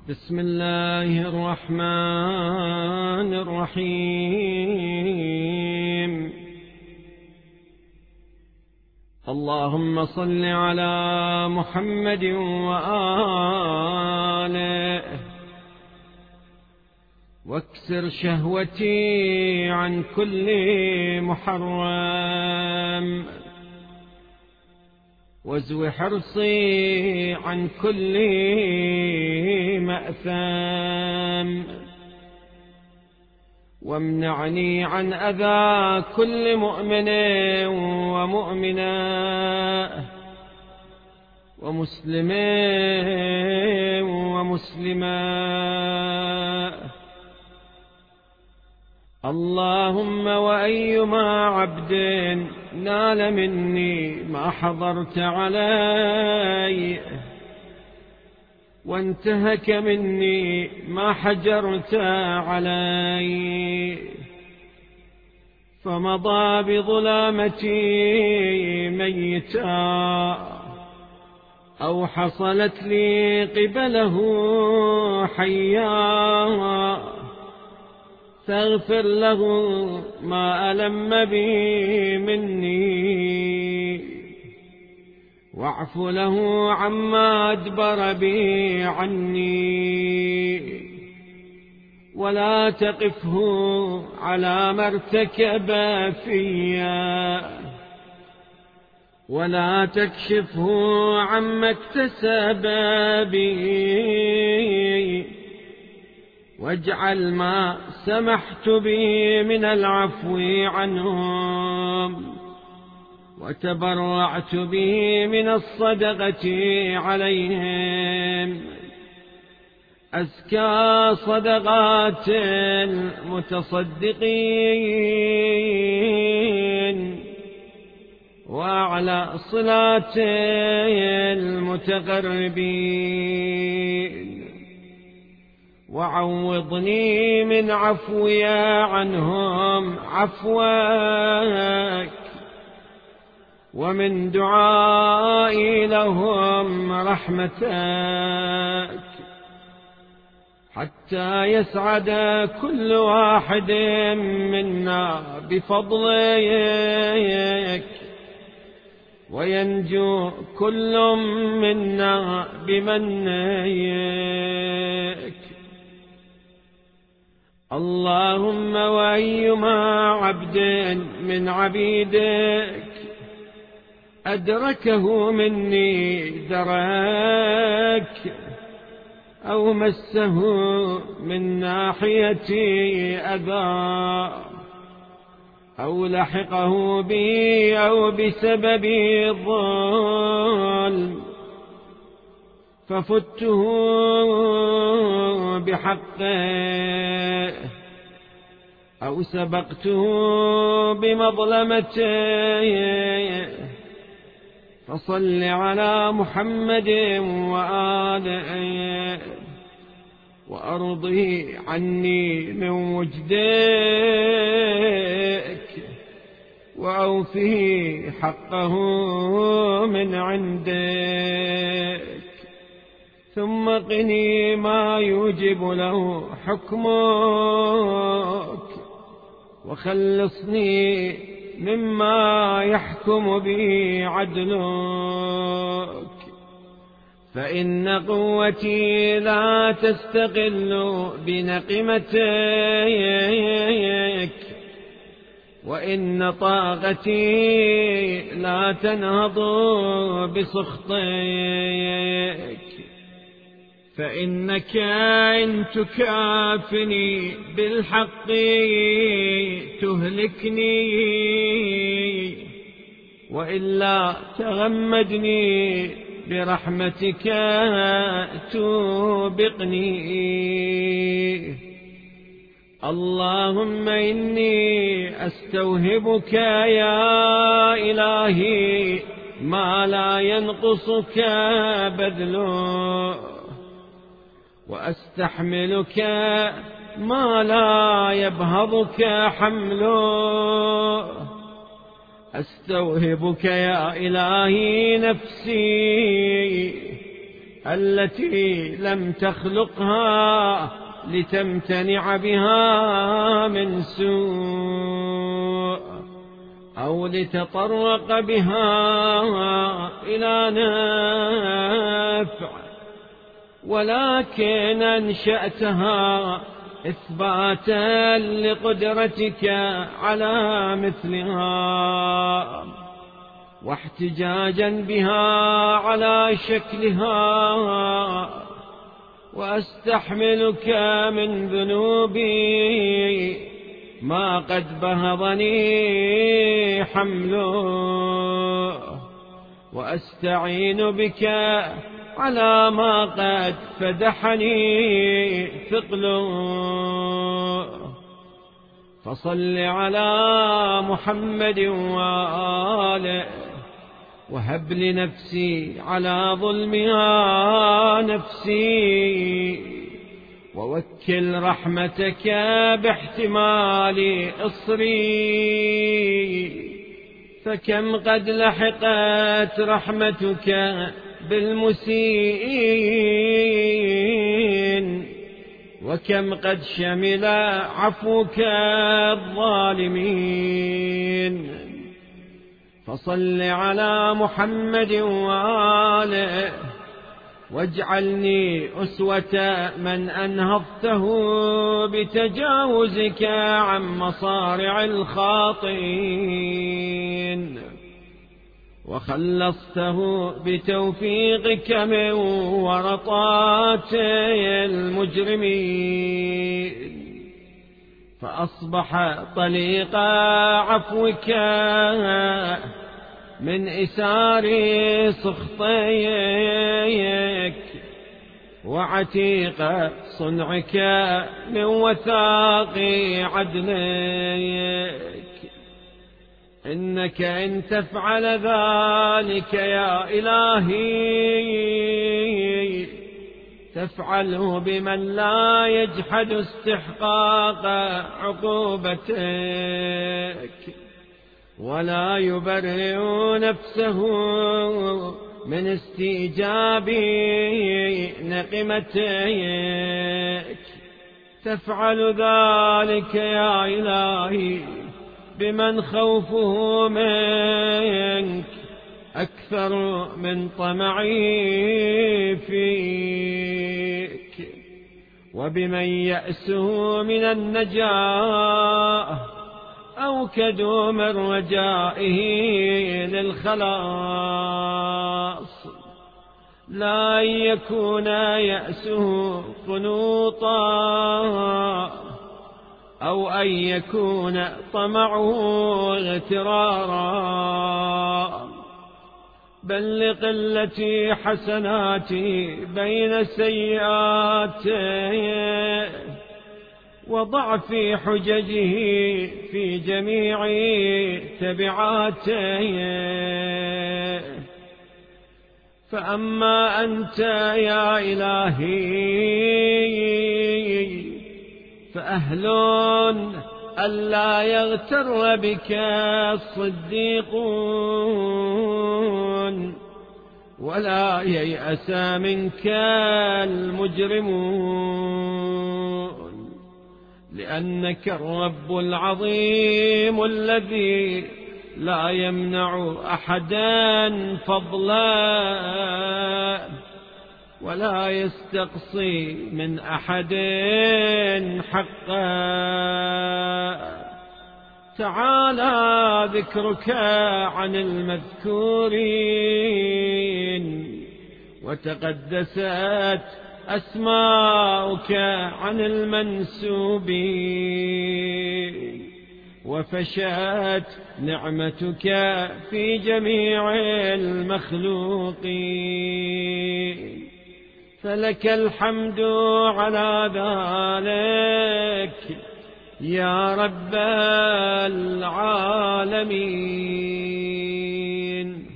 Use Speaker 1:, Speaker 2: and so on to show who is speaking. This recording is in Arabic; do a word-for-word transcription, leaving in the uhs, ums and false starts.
Speaker 1: بسم الله الرحمن الرحيم. اللهم صل على محمد وآله واكسر شهوتي عن كل محرم وازو حرصي عن كل مأثم وامنعني عن أذى كل مؤمن ومؤمنة ومسلم ومسلمة. اللهم وأيما عبد نال مني ما حضرت عليه وانتهك مني ما حجرت عليه فمضى بظلامتي ميتا أو حصلت لي قبله حيا فاغفر له ما ألم بي مني واعف له عما أدبر بي عني ولا تقفه على ما ارتكب فيا ولا تكشفه عما اكتسب بي واجعل ما سمحت به من العفو عنهم وتبرعت به من الصدقة عليهم أزكى صدقات المتصدقين وأعلى صلات المتقربين وعوضني من عفوي عنهم عفوك ومن دعائي لهم رحمتك حتى يسعد كل واحد منا بفضلك وينجو كل منا بمنك. اللهم وأيما عبد من عبيدك أدركه مني درك أو مسه من ناحيتي أذى أو لحقه بي أو بسبب الظلم ففته بحقه أو سبقته بمظلمته فصل على محمد وآله وأرضه عني من وجدك وأوفه حقه من عندك ثم قني ما يوجب له حكمك وخلصني مما يحكم به عدلك فإن قوتي لا تستقل بنقمتك وإن طاقتي لا تنهض بسخطك فإنك إن تكافني بالحق تهلكني وإلا تغمدني برحمتك توبقني. اللهم إني أستوهبك يا إلهي ما لا ينقصك بذله وأستحملك ما لا يبهضك حمله أستوهبك يا إلهي نفسي التي لم تخلقها لتمتنع بها من سوء أو لتطرق بها إلى نفع، ولكن أنشأتها إثباتا لقدرتك على مثلها، واحتجاجا بها على شكلها، وأستحملك من ذنوبي ما قد بهضني حمله، وأستعين بك على ما قد فدحني ثقله. فصل على محمد وآله، وهب لنفسي على ظلمها نفسي، ووكل رحمتك باحتمال إصري، فكم قد لحقت رحمتك بالمسيئين، وكم قد شمل عفوك الظالمين. فصل على محمد وآله، واجعلني أسوة من أنهضته بتجاوزك عن مصارع الخاطئين، وخلصته بتوفيقك من ورطات المجرمين، فأصبح طليق عفوك من إسار سخطيك، وعتيق صنعك من وثاق عدلك. إنك إن تفعل ذلك يا إلهي تفعله بمن لا يجحد استحقاق عقوبتك، ولا يبرئ نفسه من استيجاب نقمتك. تفعل ذلك يا إلهي بمن خوفه منك أكثر من طمعي فيك، وبمن يأسه من النجاة أوكد من رجائه للخلاص، لا يكون يأسه قنوطا أو أن يكون طمعه اغترارا، بل لقلة حسناتي بين سيئاته، وضعف حججه في جميع تبعاته. فأما أنت يا إلهي فأهل ألا يغتر بك الصديقون، ولا ييأس منك المجرمون، لأنك الرب العظيم الذي لا يمنع أحدا فضلا، ولا يستقصي من أحد حقا. تعالى ذكرك عن المذكورين، وتقدست أسماؤك عن المنسوبين، وفشت نعمتك في جميع المخلوقين. فلك الحمد على ذلك يا رب العالمين.